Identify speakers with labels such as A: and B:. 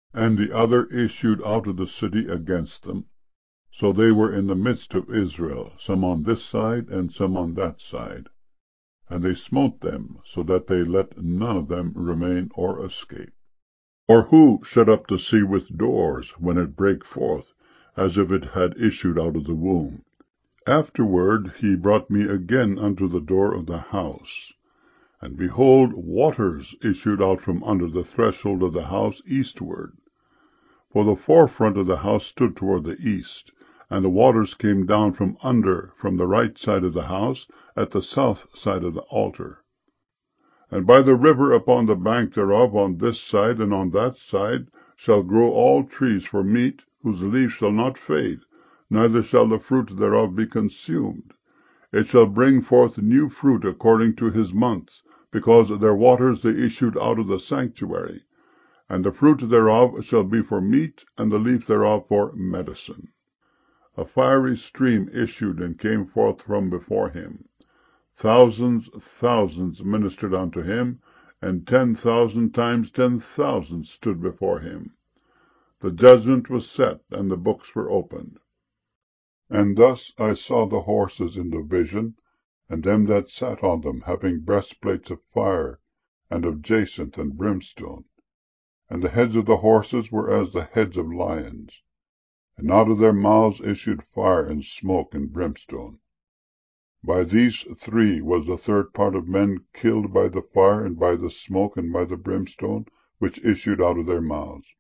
A: And the other issued out of the city against them. So they were in the midst of Israel, some on this side, and some on that side. And they smote them, so that they let none of them remain or escape. Or who shut up the sea with doors, when it brake forth, as if it had issued out of the womb? Afterward he brought me again unto the door of the house. And behold, waters issued out from under the threshold of the house eastward. For the forefront of the house stood toward the east, and the waters came down from under, from the right side of the house, at the south side of the altar. And by the river upon the bank thereof, on this side and on that side, shall grow all trees for meat, whose leaf shall not fade, neither shall the fruit thereof be consumed. It shall bring forth new fruit according to his months, because their waters they issued out of the sanctuary. And the fruit thereof shall be for meat, and the leaf thereof for medicine. A fiery stream issued and came forth from before him. Thousands ministered unto him, and 10,000 times 10,000 stood before him. The judgment was set, and the books were opened. And thus I saw the horses in the vision, and them that sat on them, having breastplates of fire, and of jacinth and brimstone. And the heads of the horses were as the heads of lions, and out of their mouths issued fire and smoke and brimstone. By these three was the third part of men killed by the fire, and by the smoke, and by the brimstone, which issued out of their mouths.